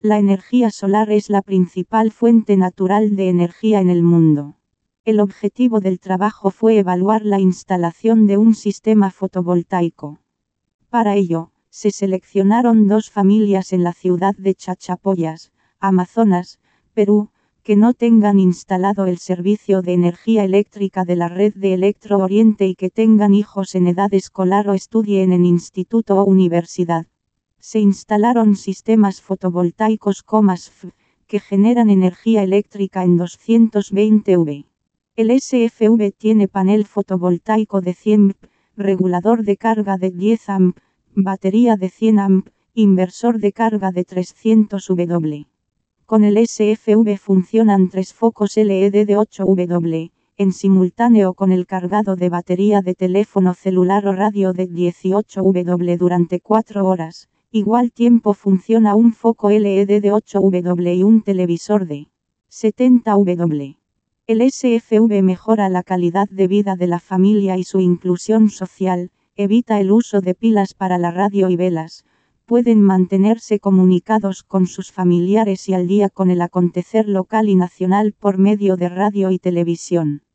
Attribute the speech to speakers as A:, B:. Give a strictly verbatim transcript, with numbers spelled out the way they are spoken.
A: La energía solar es la principal fuente natural de energía en el mundo. El objetivo del trabajo fue evaluar la instalación de un sistema fotovoltaico. Para ello, se seleccionaron dos familias en la ciudad de Chachapoyas, Amazonas, Perú, que no tengan instalado el servicio de energía eléctrica de la red de Electro Oriente y que tengan hijos en edad escolar o estudien en instituto o universidad. Se instalaron sistemas fotovoltaicos S F, que generan energía eléctrica en doscientos veinte voltios. El S F V tiene panel fotovoltaico de cien voltios, regulador de carga de diez amperes, batería de cien amperes, inversor de carga de trescientos voltios. Con el S F V funcionan tres focos L E D de ocho voltios, en simultáneo con el cargado de batería de teléfono celular o radio de dieciocho voltios durante cuatro horas. Igual tiempo funciona un foco L E D de ocho voltios y un televisor de setenta voltios. El S F V mejora la calidad de vida de la familia y su inclusión social, evita el uso de pilas para la radio y velas, pueden mantenerse comunicados con sus familiares y al día con el acontecer local y nacional por medio de radio y televisión.